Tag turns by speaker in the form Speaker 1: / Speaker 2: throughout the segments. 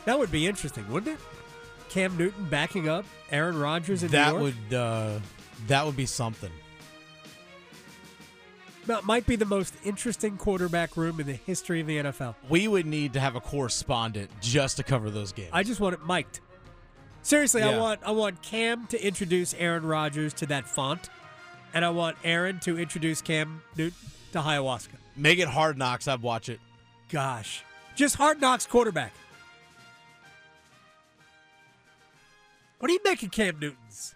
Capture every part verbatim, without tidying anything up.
Speaker 1: That would be interesting, wouldn't it? Cam Newton backing up Aaron Rodgers in
Speaker 2: that
Speaker 1: New York?
Speaker 2: would uh, that would be something.
Speaker 1: That might be the most interesting quarterback room in the history of the N F L.
Speaker 2: We would need to have a correspondent just to cover those games.
Speaker 1: I just want it mic'd. Seriously,
Speaker 2: Yeah.
Speaker 1: I want I want Cam to introduce Aaron Rodgers to that font, and I want Aaron to introduce Cam Newton to ayahuasca.
Speaker 2: Make it Hard Knocks. I'd watch it.
Speaker 1: Gosh. Just Hard Knocks quarterback. What do you make of Cam Newton's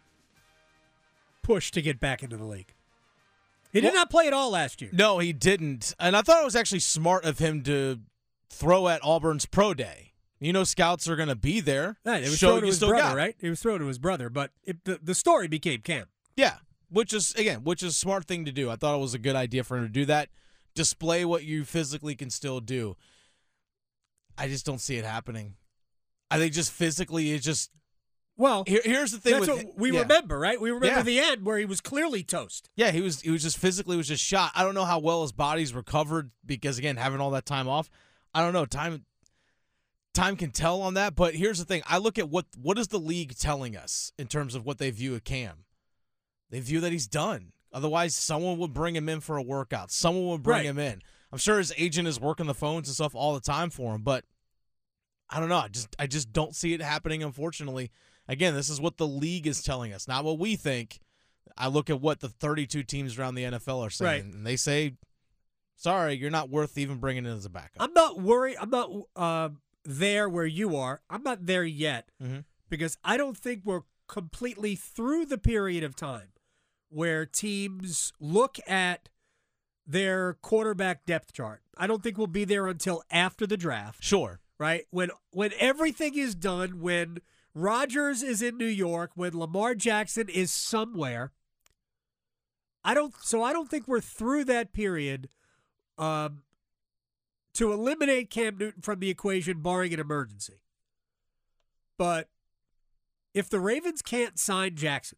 Speaker 1: push to get back into the league? He did
Speaker 2: Well-
Speaker 1: not play at all last year.
Speaker 2: No, he didn't. And I thought it was actually smart of him to throw at Auburn's pro day. You know, scouts are going to be there.
Speaker 1: Right, it was
Speaker 2: Show
Speaker 1: thrown
Speaker 2: you
Speaker 1: to his
Speaker 2: still
Speaker 1: brother,
Speaker 2: got it.
Speaker 1: right? It was thrown to his brother, but it, the, the story became Cam.
Speaker 2: Yeah, which is, again, which is a smart thing to do. I thought it was a good idea for him to do that. Display what you physically can still do. I just don't see it happening. I think just physically, it's just.
Speaker 1: Well,
Speaker 2: Here, here's the thing
Speaker 1: that's
Speaker 2: with
Speaker 1: what we
Speaker 2: yeah.
Speaker 1: remember, right? We remember
Speaker 2: Yeah.
Speaker 1: the end where he was clearly toast.
Speaker 2: Yeah, he was. He was just physically was just shot. I don't know how well his body's recovered because again, having all that time off. I don't know. Time, time can tell on that. But here's the thing: I look at what what is the league telling us in terms of what they view of Cam. They view that he's done. Otherwise, someone would bring him in for a workout. Someone would bring
Speaker 1: Right.
Speaker 2: him in. I'm sure his agent is working the phones and stuff all the time for him. But I don't know. I just I just don't see it happening. Unfortunately. Again, this is what the league is telling us, not what we think. I look at what the thirty-two teams around the N F L are saying,
Speaker 1: Right.
Speaker 2: and they say, sorry, you're not worth even bringing in as a backup.
Speaker 1: I'm not worried. I'm not uh, there where you are. I'm not there yet
Speaker 2: Mhm.
Speaker 1: because I don't think we're completely through the period of time where teams look at their quarterback depth chart. I don't think we'll be there until after the draft,
Speaker 2: Sure.
Speaker 1: right? When when everything is done, when Rodgers is in New York, when Lamar Jackson is somewhere. I don't. So I don't think we're through that period um, to eliminate Cam Newton from the equation, barring an emergency. But if the Ravens can't sign Jackson,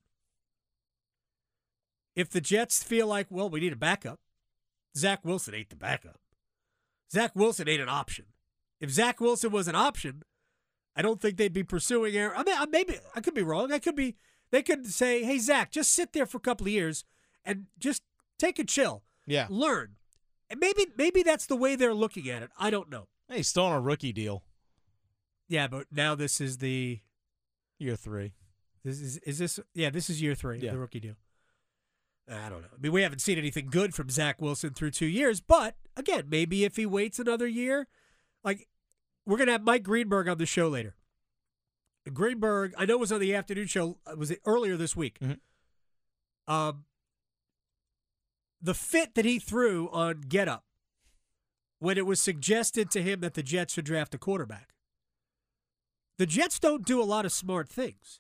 Speaker 1: if the Jets feel like, well, we need a backup, Zach Wilson ain't the backup. Zach Wilson ain't an option. If Zach Wilson was an option, I don't think they'd be pursuing Aaron. I mean, I- maybe I could be wrong. I could be. They could say, "Hey, Zach, just sit there for a couple of years and just take a chill,
Speaker 2: Yeah.
Speaker 1: learn." And maybe, maybe that's the way they're looking at it. I don't know.
Speaker 2: Hey, he's still on a rookie deal.
Speaker 1: Yeah, but now this is the
Speaker 2: Year three.
Speaker 1: this is is this yeah this is year three
Speaker 2: Yeah.
Speaker 1: of the rookie deal. I don't know. I mean, we haven't seen anything good from Zach Wilson through two years, but again, maybe if he waits another year, like. We're going to have Mike Greenberg on the show later. And Greenberg, I know was on the afternoon show, was it earlier this week?
Speaker 2: Mm-hmm.
Speaker 1: Um, the fit that he threw on Get Up when it was suggested to him that the Jets should draft a quarterback. The Jets don't do a lot of smart things.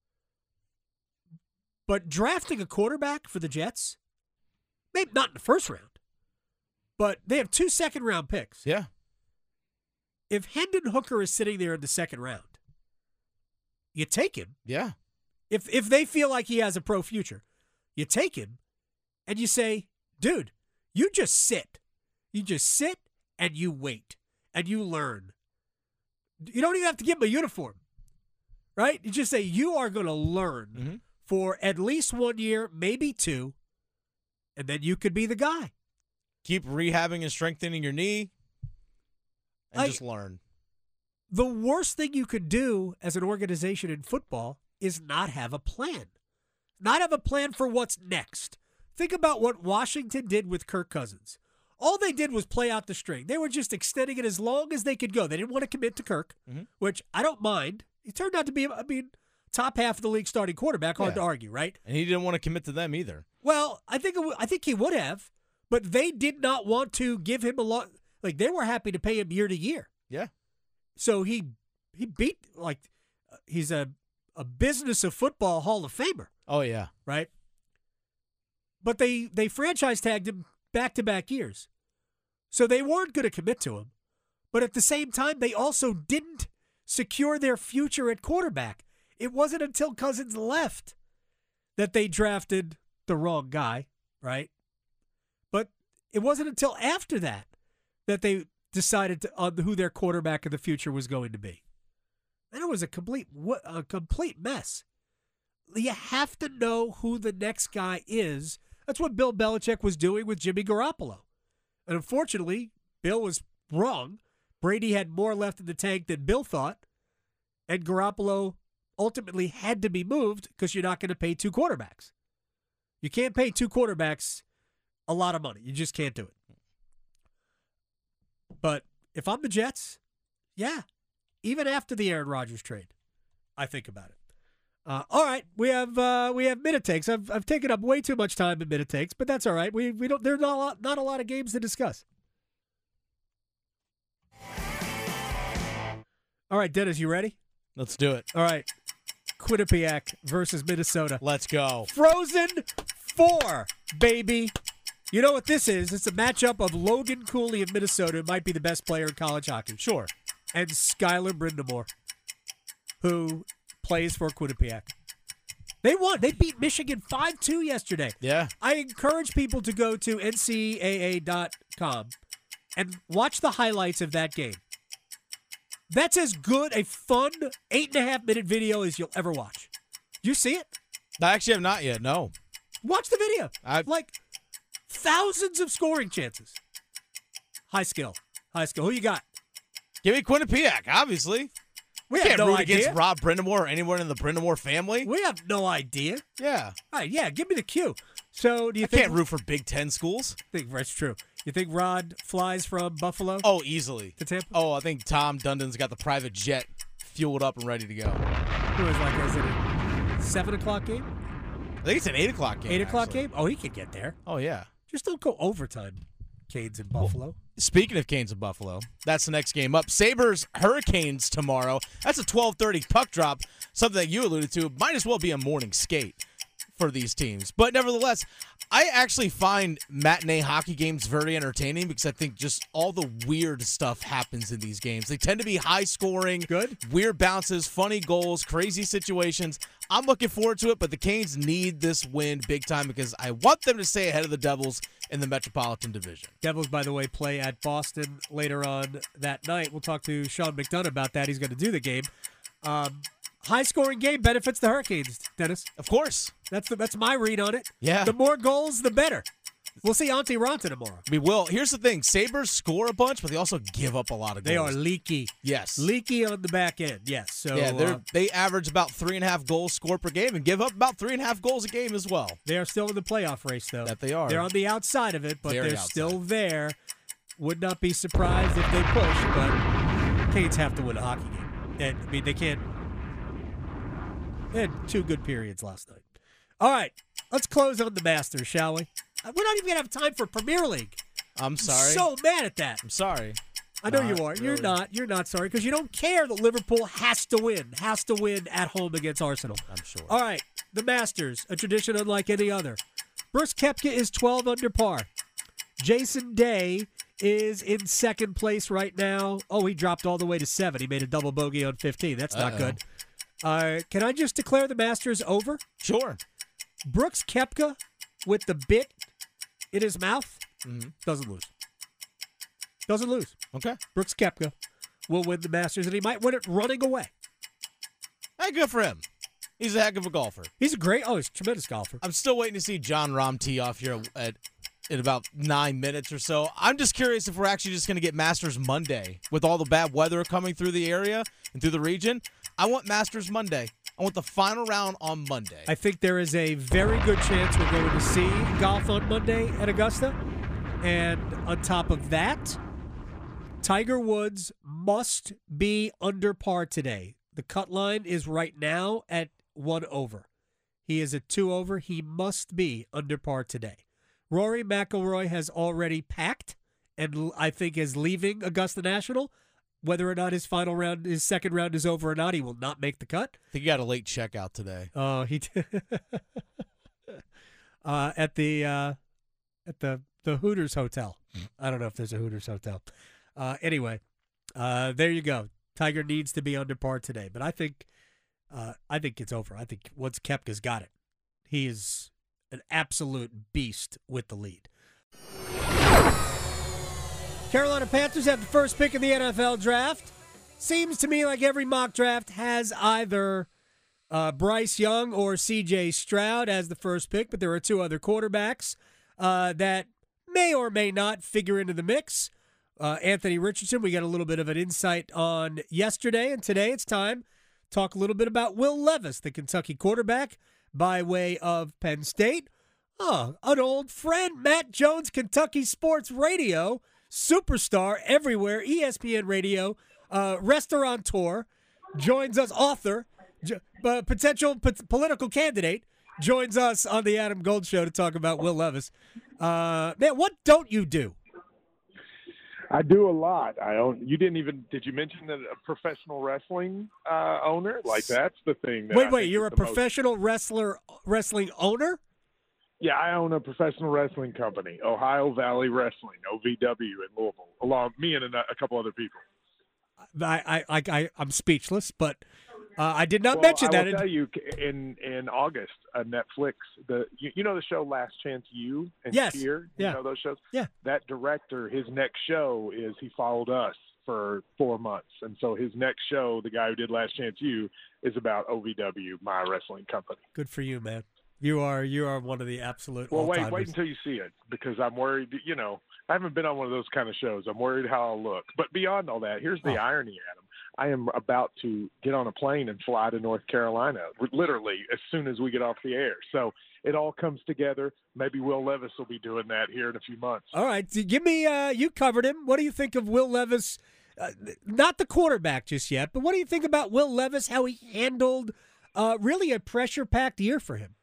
Speaker 1: But drafting a quarterback for the Jets, maybe not in the first round, but they have two second-round picks.
Speaker 2: Yeah.
Speaker 1: If Hendon Hooker is sitting there in the second round, you take him.
Speaker 2: Yeah.
Speaker 1: If if they feel like he has a pro future, you take him and you say, dude, you just sit. You just sit and you wait and you learn. You don't even have to give him a uniform, right? You just say you are going to learn
Speaker 2: Mm-hmm.
Speaker 1: for at least one year, maybe two, and then you could be the guy.
Speaker 2: Keep rehabbing and strengthening your knee and
Speaker 1: I-
Speaker 2: just learn.
Speaker 1: The worst thing you could do as an organization in football is not have a plan. Not have a plan for what's next. Think about what Washington did with Kirk Cousins. All they did was play out the string. They were just extending it as long as they could go. They didn't want to commit to Kirk,
Speaker 2: Mm-hmm.
Speaker 1: which I don't mind. He turned out to be, I mean, top half of the league starting quarterback. Hard
Speaker 2: Yeah.
Speaker 1: to argue, right?
Speaker 2: And he didn't want to commit to them either.
Speaker 1: Well, I think it w- I think he would have, but they did not want to give him a lot. Like they were happy to pay him year to year.
Speaker 2: Yeah.
Speaker 1: So he he beat like uh, he's a a business of football Hall of Famer,
Speaker 2: Oh, yeah.
Speaker 1: right? But they they franchise tagged him back to back years, so they weren't going to commit to him. But at the same time, they also didn't secure their future at quarterback. It wasn't until Cousins left that they drafted the wrong guy, right? But it wasn't until after that that they decided to, on who their quarterback of the future was going to be. And it was a complete a complete mess. You have to know who the next guy is. That's what Bill Belichick was doing with Jimmy Garoppolo. And unfortunately, Bill was wrong. Brady had more left in the tank than Bill thought. And Garoppolo ultimately had to be moved because you're not going to pay two quarterbacks. You can't pay two quarterbacks a lot of money. You just can't do it. But if I'm the Jets, yeah, even after the Aaron Rodgers trade, I think about it. Uh, all right, we have uh, we have minute takes. I've I've taken up way too much time in minute takes, but that's all right. We we don't. There's not a lot, not a lot of games to discuss. All right, Dennis, you ready?
Speaker 2: Let's do it.
Speaker 1: All right, Quinnipiac versus Minnesota.
Speaker 2: Let's go.
Speaker 1: Frozen Four, baby. You know what this is? It's a matchup of Logan Cooley of Minnesota, who might be the best player in college hockey.
Speaker 2: Sure.
Speaker 1: And Skylar Brindamore, who plays for Quinnipiac. They won. They beat Michigan five two yesterday.
Speaker 2: Yeah.
Speaker 1: I encourage people to go to N C A A dot com and watch the highlights of that game. That's as good a fun eight and a half minute video as you'll ever watch. You see it?
Speaker 2: I actually have not yet, no.
Speaker 1: Watch the video.
Speaker 2: I-
Speaker 1: Like thousands of scoring chances. High skill. High skill. Who you got?
Speaker 2: Give me Quinnipiac, obviously.
Speaker 1: We
Speaker 2: Can't
Speaker 1: have no
Speaker 2: root
Speaker 1: idea.
Speaker 2: against Rob Brindamore or anyone in the Brindamore family.
Speaker 1: We have no idea.
Speaker 2: Yeah.
Speaker 1: All right, yeah, give me the cue. So do you
Speaker 2: I
Speaker 1: think
Speaker 2: can't root for Big Ten schools.
Speaker 1: think that's true. You think Rod flies from Buffalo
Speaker 2: Oh, easily.
Speaker 1: to Tampa?
Speaker 2: Oh, I think Tom Dundon's got the private jet fueled up and ready to go.
Speaker 1: Who is like is it a seven o'clock game?
Speaker 2: I think it's an eight o'clock game.
Speaker 1: Eight o'clock
Speaker 2: actually.
Speaker 1: game? Oh, he could get there.
Speaker 2: Oh, yeah.
Speaker 1: Just don't go overtime. Canes in Buffalo.
Speaker 2: Speaking of Canes of Buffalo, that's the next game up. Sabres Hurricanes tomorrow. That's a twelve thirty puck drop, something that you alluded to. Might as well be a morning skate for these teams. But nevertheless, I actually find matinee hockey games very entertaining because I think just all the weird stuff happens in these games. They tend to be high scoring,
Speaker 1: Good.
Speaker 2: weird bounces, funny goals, crazy situations. I'm looking forward to it, but the Canes need this win big time because I want them to stay ahead of the Devils in the Metropolitan Division.
Speaker 1: Devils, by the way, play at Boston later on that night. We'll talk to Sean McDonough about that. He's going to do the game. Um, high-scoring game benefits the Hurricanes, Dennis.
Speaker 2: Of course.
Speaker 1: That's the, that's my read on it.
Speaker 2: Yeah.
Speaker 1: The more goals, the better. We'll see Auntie Ronta tomorrow.
Speaker 2: We will. Here's the thing. Sabres score a bunch, but they also give up a lot of goals.
Speaker 1: They are leaky.
Speaker 2: Yes.
Speaker 1: Leaky on the back end, yes. So
Speaker 2: yeah, they're,
Speaker 1: uh,
Speaker 2: they average about three and a half goals scored per game and give up about three and a half goals a game as well.
Speaker 1: they are still in the playoff race, though.
Speaker 2: That they are.
Speaker 1: They're on the outside of it, but
Speaker 2: Very
Speaker 1: they're
Speaker 2: outside.
Speaker 1: still there. Would not be surprised if they push, but Canes have to win a hockey game. And, I mean, they can't. They had two good periods last night. All right, let's close on the Masters, shall we? Uh, We're not even going to have time for Premier League.
Speaker 2: I'm sorry.
Speaker 1: I'm so mad at that.
Speaker 2: I'm sorry.
Speaker 1: I know
Speaker 2: Not
Speaker 1: you are. You're
Speaker 2: really.
Speaker 1: not. You're not sorry because you don't care that Liverpool has to win. Has to win at home against Arsenal.
Speaker 2: I'm sure.
Speaker 1: All right, the Masters, a tradition unlike any other. Brooks Koepka is twelve under par. Jason Day is in second place right now. Oh, he dropped all the way to seven. He made a double bogey on fifteen. That's not
Speaker 2: Uh-oh.
Speaker 1: good. Uh, can I just declare the Masters over?
Speaker 2: Sure.
Speaker 1: Brooks Koepka with the bit in his mouth
Speaker 2: hmm
Speaker 1: doesn't lose. Doesn't lose.
Speaker 2: Okay.
Speaker 1: Brooks Koepka will win the Masters, and he might win it running away.
Speaker 2: Hey, good for him. He's a heck of a golfer.
Speaker 1: He's a great, oh, he's a tremendous golfer.
Speaker 2: I'm still waiting to see John Rahm tee off here at in about nine minutes or so. I'm just curious if we're actually just going to get Masters Monday with all the bad weather coming through the area and through the region. I want Masters Monday. I want the final round on Monday.
Speaker 1: I think there is a very good chance we're going to see golf on Monday at Augusta. And on top of that, Tiger Woods must be under par today. The cut line is right now at one over. He is at two over. He must be under par today. Rory McIlroy has already packed and l- I think is leaving Augusta National. Whether or not his final round, his second round is over or not, he will not make the cut.
Speaker 2: I think he got a late checkout today.
Speaker 1: Oh, he did. uh, at the uh, at the the Hooters Hotel. I don't know if there's a Hooters Hotel. Uh, anyway, uh, there you go. Tiger needs to be under par today, but I think uh, I think it's over. I think once Koepka's got it, he is an absolute beast with the lead. Carolina Panthers have the first pick in the N F L draft. Seems to me like every mock draft has either uh, Bryce Young or C J Stroud as the first pick, but there are two other quarterbacks uh, that may or may not figure into the mix. Uh, Anthony Richardson, we got a little bit of an insight on yesterday, and today it's time to talk a little bit about Will Levis, the Kentucky quarterback, by way of Penn State. Oh, an old friend, Matt Jones, Kentucky Sports Radio, superstar everywhere, E S P N Radio, uh, restaurateur, joins us, author, j- uh, potential p- political candidate, joins us on the Adam Gold Show to talk about Will Levis. Uh, man, what don't you do?
Speaker 3: I do a lot. I own. You didn't even. Did you mention that a professional wrestling uh, owner? Like that's the thing. That
Speaker 1: wait,
Speaker 3: I
Speaker 1: wait.
Speaker 3: think
Speaker 1: You're
Speaker 3: is
Speaker 1: a
Speaker 3: the most-
Speaker 1: professional wrestler, wrestling owner?
Speaker 3: Yeah, I own a professional wrestling company, Ohio Valley Wrestling, O V W, in Louisville, along me and a, a couple other people.
Speaker 1: I, I, I, I I'm speechless, but uh, I did not
Speaker 3: well,
Speaker 1: mention
Speaker 3: I
Speaker 1: that.
Speaker 3: will
Speaker 1: in-
Speaker 3: tell you, in in August, uh, Netflix, the you, you know the show Last Chance U and
Speaker 1: Yes.
Speaker 3: Cheer? You
Speaker 1: Yeah.
Speaker 3: know those shows?
Speaker 1: Yeah.
Speaker 3: That director, his next show is he followed us for four months, and so his next show, the guy who did Last Chance U, is about O V W, my wrestling company.
Speaker 1: Good for you, man. You are you are one of the absolute
Speaker 3: Well, wait,
Speaker 1: all-timers.
Speaker 3: wait until you see it, because I'm worried. You know, I haven't been on one of those kind of shows. I'm worried how I'll look. But beyond all that, here's the
Speaker 1: Oh.
Speaker 3: irony, Adam. I am about to get on a plane and fly to North Carolina, literally as soon as we get off the air. So it all comes together. Maybe Will Levis will be doing that here in a few months.
Speaker 1: All right, so give me. Uh, you covered him. What do you think of Will Levis? Uh, not the quarterback just yet, but what do you think about Will Levis? How he handled uh, really a pressure-packed year for him?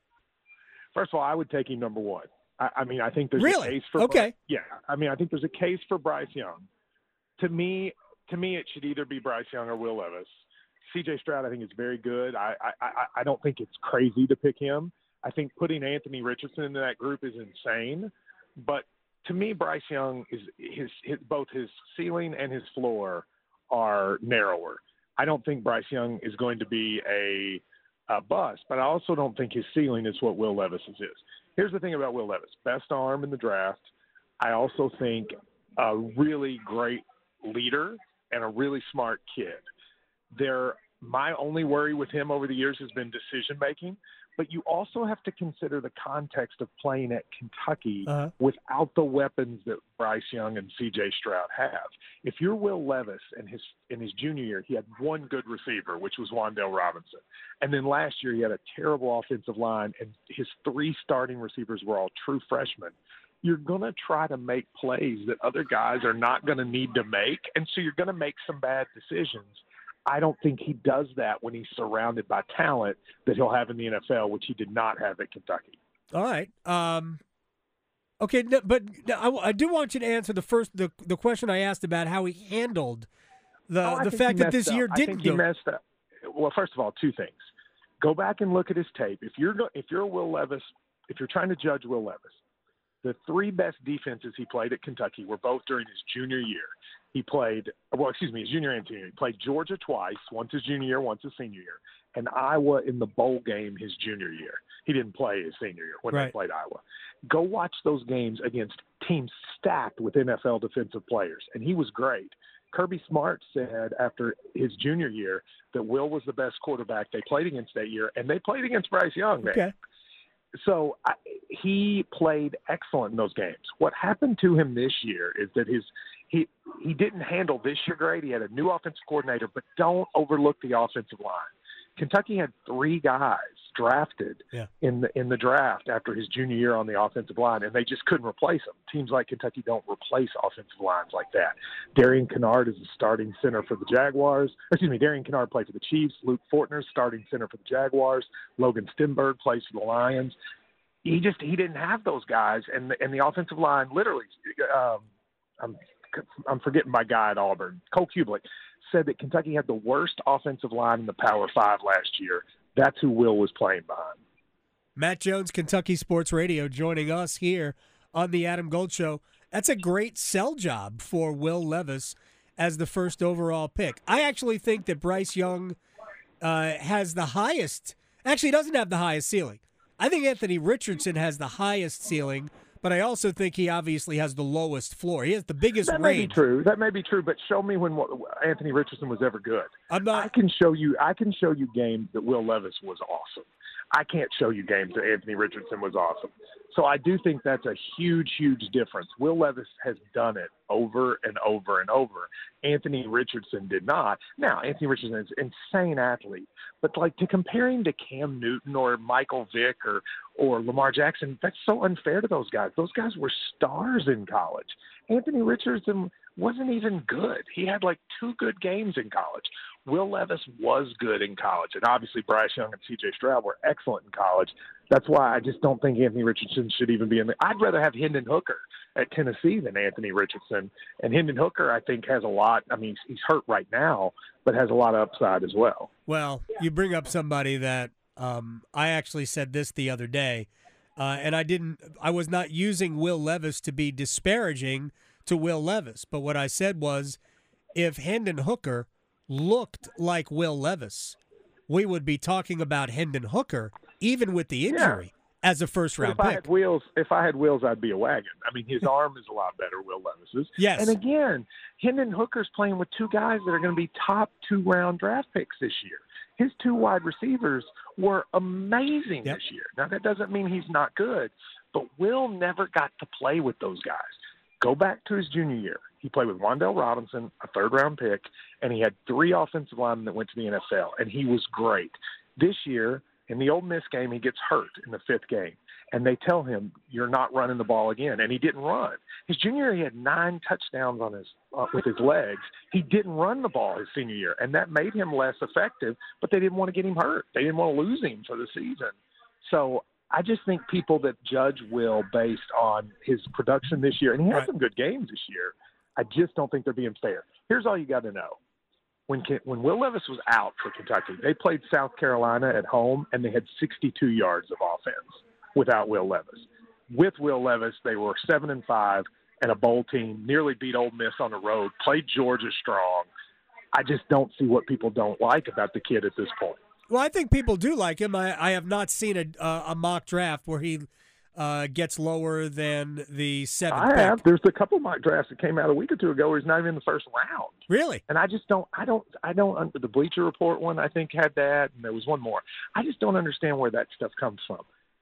Speaker 3: First of all, I would take him number one. I, I mean, I think there's
Speaker 1: Really?
Speaker 3: a case for
Speaker 1: Okay.
Speaker 3: Yeah, I mean, I think there's a case for Bryce Young. To me, to me, it should either be Bryce Young or Will Levis. C J Stroud, I think, is very good. I, I, I, I don't think it's crazy to pick him. I think putting Anthony Richardson into that group is insane. But to me, Bryce Young is his, his both his ceiling and his floor are narrower. I don't think Bryce Young is going to be a a bust, but I also don't think his ceiling is what Will Levis's is. Here's the thing about Will Levis. Best arm in the draft. I also think a really great leader and a really smart kid. There, my only worry with him over the years has been decision-making, but you also have to consider the context of playing at Kentucky
Speaker 1: Uh-huh.
Speaker 3: without the weapons that Bryce Young and C J Stroud have. If you're Will Levis in his in his junior year, he had one good receiver, which was Wan'Dale Robinson. And then last year he had a terrible offensive line, and his three starting receivers were all true freshmen. You're going to try to make plays that other guys are not going to need to make, and so you're going to make some bad decisions. I don't think he does that when he's surrounded by talent that he'll have in the N F L, which he did not have at Kentucky.
Speaker 1: All right. Um, okay, no, but no, I, I do want you to answer the first the, the question I asked about how he handled the
Speaker 3: Oh, I
Speaker 1: the
Speaker 3: think
Speaker 1: fact
Speaker 3: he
Speaker 1: that this
Speaker 3: messed
Speaker 1: year
Speaker 3: up. I
Speaker 1: didn't
Speaker 3: think he
Speaker 1: go.
Speaker 3: messed up. Well, first of all, two things. Go back and look at his tape. If you're go- if you're Will Levis, if you're trying to judge Will Levis, the three best defenses he played at Kentucky were both during his junior year. He played, well, excuse me, his junior and senior. He played Georgia twice, once his junior year, once his senior year, and Iowa in the bowl game his junior year. He didn't play his senior year when
Speaker 1: Right.
Speaker 3: they played Iowa. Go watch those games against teams stacked with N F L defensive players, and he was great. Kirby Smart said after his junior year that Will was the best quarterback they played against that year, and they played against Bryce Young. Man.
Speaker 1: Okay.
Speaker 3: So I, he played excellent in those games. What happened to him this year is that his he he didn't handle this year great. He had a new offensive coordinator, but don't overlook the offensive line. Kentucky had three guys drafted
Speaker 1: Yeah.
Speaker 3: in the in the draft after his junior year on the offensive line, and they just couldn't replace him. Teams like Kentucky don't replace offensive lines like that. Darian Kennard is the starting center for the Jaguars. Excuse me, Darian Kennard played for the Chiefs. Luke Fortner, starting center for the Jaguars. Logan Stenberg plays for the Lions. He just he didn't have those guys, and the, and the offensive line literally. Um, I'm I'm forgetting my guy at Auburn, Cole Kublik, said that Kentucky had the worst offensive line in the Power Five last year. That's who Will was playing behind.
Speaker 1: Matt Jones, Kentucky Sports Radio, joining us here on the Adam Gold Show. That's a great sell job for Will Levis as the first overall pick. I actually think that Bryce Young uh, has the highest – actually, he doesn't have the highest ceiling. I think Anthony Richardson has the highest ceiling, but I also think he obviously has the lowest floor. He has the biggest
Speaker 3: That may
Speaker 1: range.
Speaker 3: be true. That may be true, but show me when Anthony Richardson was ever good.
Speaker 1: I'm not.
Speaker 3: I can show you. I can show you games that Will Levis was awesome. I can't show you games that Anthony Richardson was awesome. So I do think that's a huge, huge difference. Will Levis has done it over and over and over. Anthony Richardson did not. Now, Anthony Richardson is an insane athlete, but like to compare him to Cam Newton or Michael Vick or or Lamar Jackson, that's so unfair to those guys. Those guys were stars in college. Anthony Richardson wasn't even good. He had like two good games in college. Will Levis was good in college, and obviously Bryce Young and C J Stroud were excellent in college. That's why I just don't think Anthony Richardson should even be in the – I'd rather have Hendon Hooker at Tennessee than Anthony Richardson. And Hendon Hooker, I think, has a lot – I mean, he's hurt right now, but has a lot of upside as well.
Speaker 1: Well, you bring up somebody that um, I actually said this the other day, uh, and I didn't – I was not using Will Levis to be disparaging to Will Levis, but what I said was if Hendon Hooker looked like Will Levis, we would be talking about Hendon Hooker – even with the injury, yeah. as a first-round
Speaker 3: if
Speaker 1: pick.
Speaker 3: I had wheels, if I had wheels, I'd be a wagon. I mean, his arm is a lot better, Will Levis's.
Speaker 1: Yes.
Speaker 3: And again, Hendon Hooker's playing with two guys that are going to be top two-round draft picks this year. His two wide receivers were amazing
Speaker 1: yep.
Speaker 3: this year. Now, that doesn't mean he's not good, but Will never got to play with those guys. Go back to his junior year. He played with Wan'Dale Robinson, a third-round pick, and he had three offensive linemen that went to the N F L, and he was great. This year, in the Ole Miss game, he gets hurt in the fifth game, and they tell him, you're not running the ball again, and he didn't run. His junior year, he had nine touchdowns on his uh, with his legs. He didn't run the ball his senior year, and that made him less effective, but they didn't want to get him hurt. They didn't want to lose him for the season. So I just think people that judge Will based on his production this year, and he had
Speaker 1: right.
Speaker 3: some good games this year, I just don't think they're being fair. Here's all you got to know. When when Will Levis was out for Kentucky, they played South Carolina at home, and they had sixty-two yards of offense without Will Levis. With Will Levis, they were seven and five and a bowl team, nearly beat Ole Miss on the road, played Georgia strong. I just don't see what people don't like about the kid at this point.
Speaker 1: Well, I think people do like him. I, I have not seen a, uh, a mock draft where he uh, gets lower than the seventh
Speaker 3: I
Speaker 1: pick.
Speaker 3: have. There's a couple mock drafts that came out a week or two ago where he's not even in the first round.
Speaker 1: Really?
Speaker 3: And I just don't, I don't, I don't, the Bleacher Report one, I think, had that, and there was one more. I just don't understand where that stuff comes from.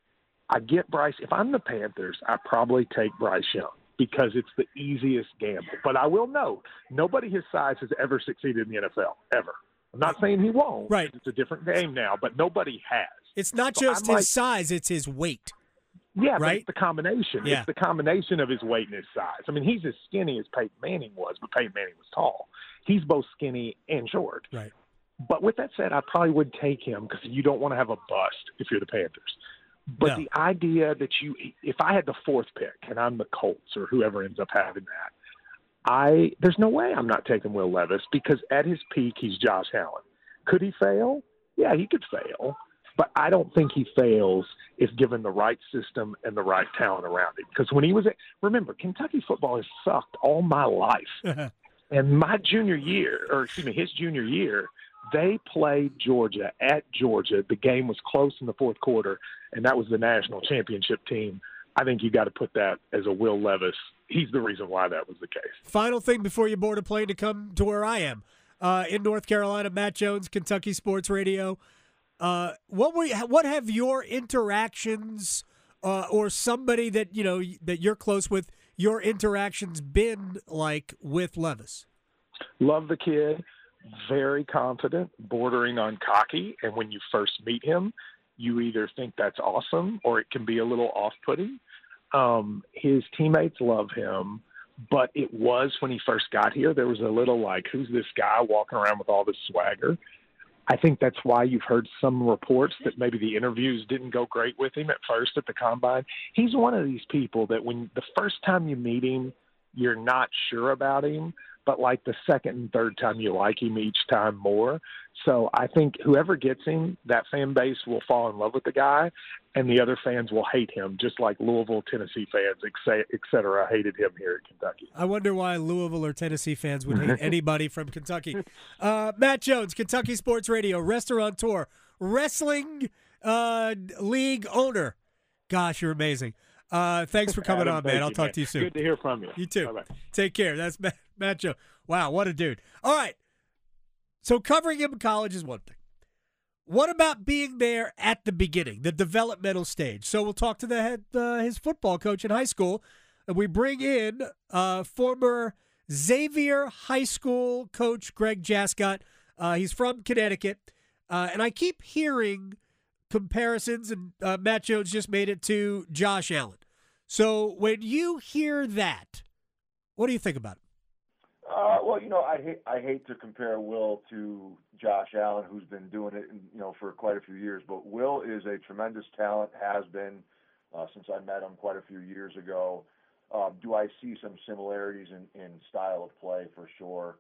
Speaker 3: I get Bryce. If I'm the Panthers, I probably take Bryce Young because it's the easiest gamble. But I will note, nobody his size has ever succeeded in the N F L, ever. I'm not saying he won't.
Speaker 1: Right.
Speaker 3: It's a different game now, but nobody has.
Speaker 1: It's not
Speaker 3: So
Speaker 1: just
Speaker 3: I might-
Speaker 1: his size, it's his weight.
Speaker 3: Yeah, but
Speaker 1: right?
Speaker 3: it's the combination.
Speaker 1: Yeah.
Speaker 3: It's the combination of his weight and his size. I mean, he's as skinny as Peyton Manning was, but Peyton Manning was tall. He's both skinny and short.
Speaker 1: Right.
Speaker 3: But with that said, I probably would take him because you don't want to have a bust if you're the Panthers. But
Speaker 1: No.
Speaker 3: the idea that you – if I had the fourth pick and I'm the Colts or whoever ends up having that, I there's no way I'm not taking Will Levis because at his peak he's Josh Allen. Could he fail? Yeah, he could fail. But I don't think he fails if given the right system and the right talent around him. Because when he was at – remember, Kentucky football has sucked all my life. And my junior year – or excuse me, his junior year – they played Georgia at Georgia. The game was close in the fourth quarter, and that was the national championship team. I think you got to put that as a Will Levis. He's the reason why that was the case.
Speaker 1: Final thing before you board a plane to come to where I am. Uh, in North Carolina, Matt Jones, Kentucky Sports Radio. Uh, what were you, what have your interactions uh, or somebody that you know that you're close with, your interactions been like with Levis?
Speaker 3: Love the kid. Very confident, bordering on cocky, and when you first meet him, you either think that's awesome or it can be a little off-putting. Um, his teammates love him, but it was when he first got here, there was a little like, who's this guy walking around with all this swagger? I think that's why you've heard some reports that maybe the interviews didn't go great with him at first at the Combine. He's one of these people that when the first time you meet him, you're not sure about him, but like the second and third time you like him each time more. So I think whoever gets him, that fan base will fall in love with the guy, and the other fans will hate him, just like Louisville, Tennessee fans, et cetera, hated him here at Kentucky.
Speaker 1: I wonder why Louisville or Tennessee fans would hate anybody from Kentucky. Uh, Matt Jones, Kentucky Sports Radio, restaurateur, wrestling uh, league owner. Gosh, you're amazing. Uh, thanks for coming
Speaker 3: Adam,
Speaker 1: on,
Speaker 3: thank
Speaker 1: man. I'll
Speaker 3: you,
Speaker 1: talk
Speaker 3: man.
Speaker 1: to you soon.
Speaker 3: Good to hear from you.
Speaker 1: You too.
Speaker 3: Bye-bye.
Speaker 1: Take care. That's Matt, Matt Joe. Wow, what a dude. All right. So covering him in college is one thing. What about being there at the beginning, the developmental stage? So we'll talk to the head, uh, his football coach in high school, and we bring in uh, former Xavier High School coach Greg Jascott. Uh, he's from Connecticut, uh, and I keep hearing comparisons, and uh, Matt Jones just made it to Josh Allen. So when you hear that, what do you think about it?
Speaker 4: Uh, well, you know, I hate I hate to compare Will to Josh Allen, who's been doing it, you know, for quite a few years. But Will is a tremendous talent, has been uh, since I met him quite a few years ago. Um, do I see some similarities in, in style of play for sure?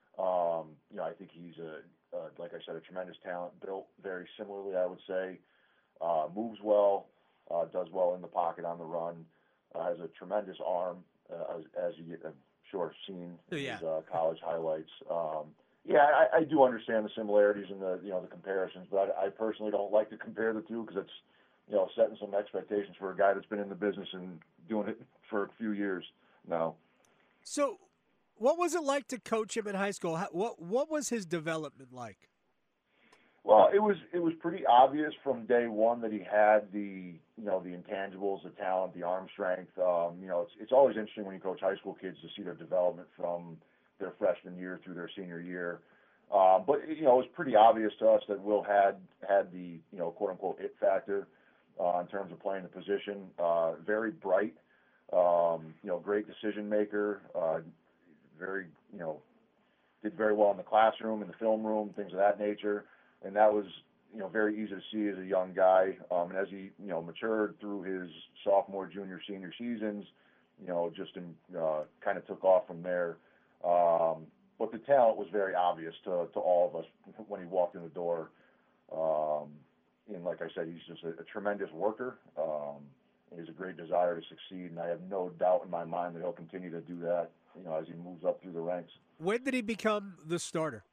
Speaker 4: Um, you know, I think he's a, uh, like I said, a tremendous talent, built very similarly, I would say. Uh, moves well, uh, does well in the pocket on the run, uh, has a tremendous arm, uh, as, as you get. Uh, Sure, seen in
Speaker 1: Yeah.
Speaker 4: his uh, college highlights. Um, yeah, I, I do understand the similarities and the you know the comparisons, but I, I personally don't like to compare the two because it's you know setting some expectations for a guy that's been in the business and doing it for a few years now.
Speaker 1: So, what was it like to coach him in high school? How, what What was his development like?
Speaker 4: Well, it was it was pretty obvious from day one that he had the you know the intangibles, the talent, the arm strength. Um, you know, it's it's always interesting when you coach high school kids to see their development from their freshman year through their senior year. Uh, but you know, it was pretty obvious to us that Will had had the you know quote unquote it factor uh, in terms of playing the position. Uh, very bright, um, you know, great decision maker. Uh, very you know did very well in the classroom, in the film room, things of that nature. And that was, you know, very easy to see as a young guy. Um, and as he, you know, matured through his sophomore, junior, senior seasons, you know, just in, uh, kind of took off from there. Um, but the talent was very obvious to, to all of us when he walked in the door. Um, and like I said, he's just a, a tremendous worker. Um, and he has a great desire to succeed. And I have no doubt in my mind that he'll continue to do that, you know, as he moves up through the ranks.
Speaker 1: When did he become the starter?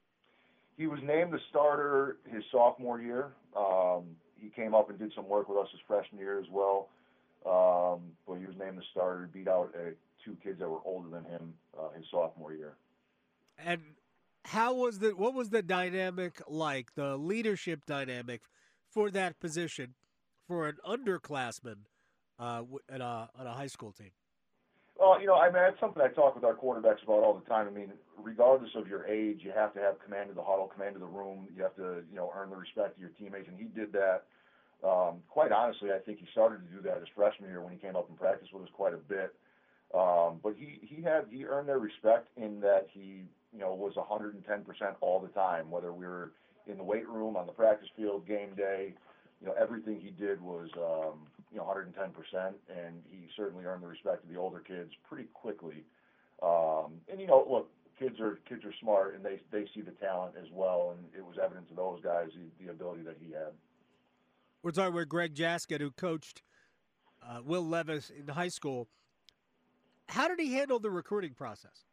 Speaker 4: He was named the starter his sophomore year. Um, he came up and did some work with us his freshman year as well. Um, but he was named the starter, beat out uh, two kids that were older than him uh, his sophomore year.
Speaker 1: And how was the what was the dynamic like, the leadership dynamic for that position for an underclassman uh, at a at a high school team?
Speaker 4: Well, you know, I mean, that's something I talk with our quarterbacks about all the time. I mean, regardless of your age, you have to have command of the huddle, command of the room. You have to, you know, earn the respect of your teammates, and he did that. Um, quite honestly, I think he started to do that his freshman year when he came up and practiced with us quite a bit. Um, but he he had he earned their respect in that he, you know, was one hundred ten percent all the time, whether we were in the weight room, on the practice field, game day. You know, everything he did was, um, you know, one hundred ten percent, and he certainly earned the respect of the older kids pretty quickly. Um, and, you know, look, kids are kids are smart, and they they see the talent as well, and it was evident to those guys the, the ability that he had.
Speaker 1: We're talking with Greg Jascott, who coached uh, Will Levis in high school. How did he handle the recruiting process?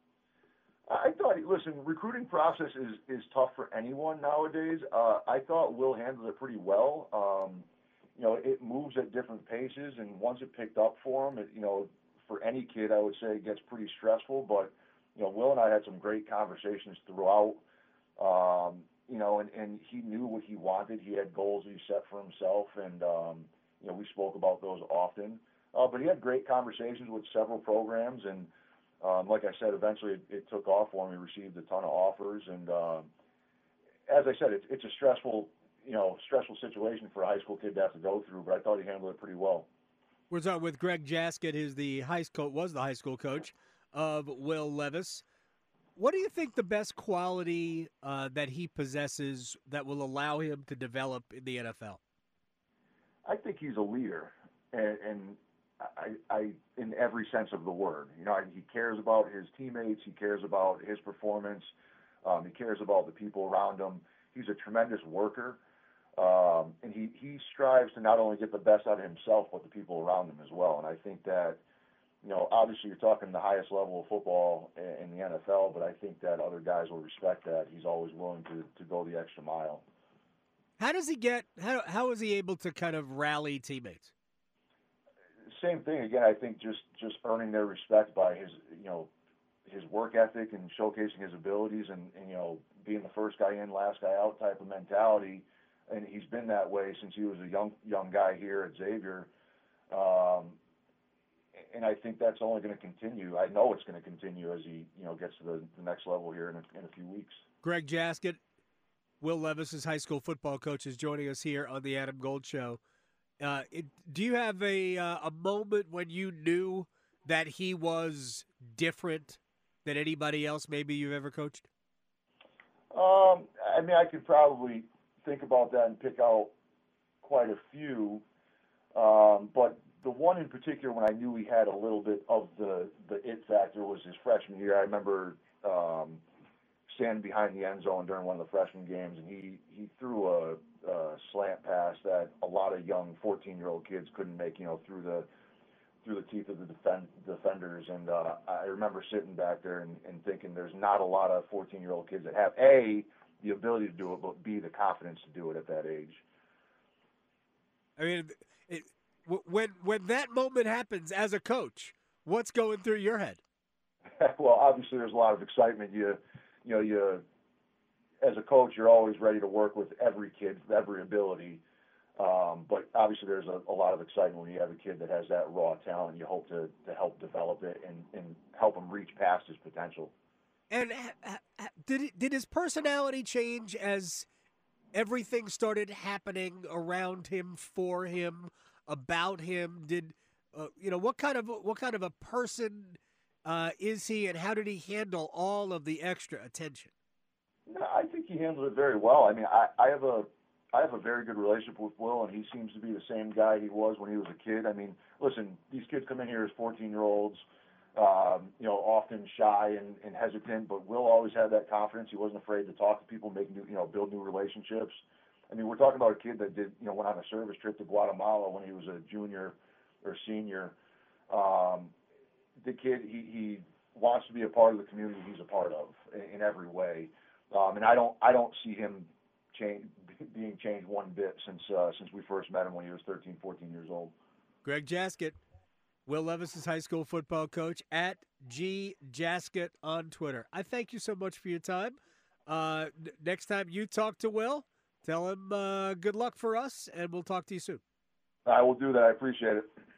Speaker 4: I thought, listen, recruiting process is, is tough for anyone nowadays. Uh, I thought Will handled it pretty well. Um, you know, it moves at different paces, and once it picked up for him, it, you know, for any kid, I would say it gets pretty stressful. But, you know, Will and I had some great conversations throughout, um, you know, and, and he knew what he wanted. He had goals he set for himself, and, um, you know, we spoke about those often. Uh, but he had great conversations with several programs, and, Um, like I said, eventually it, it took off for him. He received a ton of offers, and um, as I said, it's, it's a stressful, you know, stressful situation for a high school kid to have to go through. But I thought he handled it pretty well.
Speaker 1: We're talking with Greg Jascott, who's the high school was the high school coach of Will Levis. What do you think the best quality uh, that he possesses that will allow him to develop in the N F L?
Speaker 4: I think he's a leader, and, and I, I, in every sense of the word. You know, he cares about his teammates. He cares about his performance. Um, he cares about the people around him. He's a tremendous worker, um, and he, he strives to not only get the best out of himself, but the people around him as well. And I think that, you know, obviously you're talking the highest level of football in, in the N F L, but I think that other guys will respect that. He's always willing to, to go the extra mile.
Speaker 1: How does he get? How how is he able to kind of rally teammates?
Speaker 4: same thing again. I think just just earning their respect by his you know his work ethic and showcasing his abilities and, and you know being the first guy in, last guy out type of mentality. And he's been that way since he was a young young guy here at Xavier. Um, and I think that's only going to continue. I know it's going to continue as he you know gets to the, the next level here in a, in a few weeks.
Speaker 1: Greg Jaskett, Will Levis's high school football coach, is joining us here on the Adam Gold Show. Uh, it, do you have a uh, a moment when you knew that he was different than anybody else maybe you've ever coached?
Speaker 4: Um, I mean, I could probably think about that and pick out quite a few. Um, but the one in particular, when I knew he had a little bit of the, the it factor, was his freshman year. I remember um, standing behind the end zone during one of the freshman games, and he, he threw a, a slant pass that a lot of young fourteen-year-old kids couldn't make, you know, through the through the teeth of the defend, defenders. And uh, I remember sitting back there and, and thinking there's not a lot of fourteen-year-old kids that have, A, the ability to do it, but B, the confidence to do it at that age.
Speaker 1: I mean, it, when when that moment happens as a coach, what's going through your head?
Speaker 4: Well, obviously there's a lot of excitement. You, you know, you as a coach, you're always ready to work with every kid, every ability. Um, but obviously there's a, a lot of excitement when you have a kid that has that raw talent. You hope to, to help develop it and, and help him reach past his potential.
Speaker 1: And uh, uh, did it, did his personality change as everything started happening around him, for him, about him? Did uh, you know what kind of what kind of a person uh, is he, and how did he handle all of the extra attention?
Speaker 4: No, I think he handled it very well. I mean, I, I have a I have a very good relationship with Will, and he seems to be the same guy he was when he was a kid. I mean, listen, these kids come in here as fourteen-year-olds, um, you know, often shy and, and hesitant, but Will always had that confidence. He wasn't afraid to talk to people, make new, you know, build new relationships. I mean, we're talking about a kid that did, you know, went on a service trip to Guatemala when he was a junior or senior. Um, the kid, he, he wants to be a part of the community he's a part of in, in every way. Um, and I don't, I don't see him change, being changed one bit since uh, since we first met him when he was thirteen, fourteen years old.
Speaker 1: Greg Jaskett, Will Levis's high school football coach, at G Jaskett on Twitter. I thank you so much for your time. Uh, n- next time you talk to Will, tell him uh, good luck for us, and we'll talk to you soon.
Speaker 4: I will do that. I appreciate it.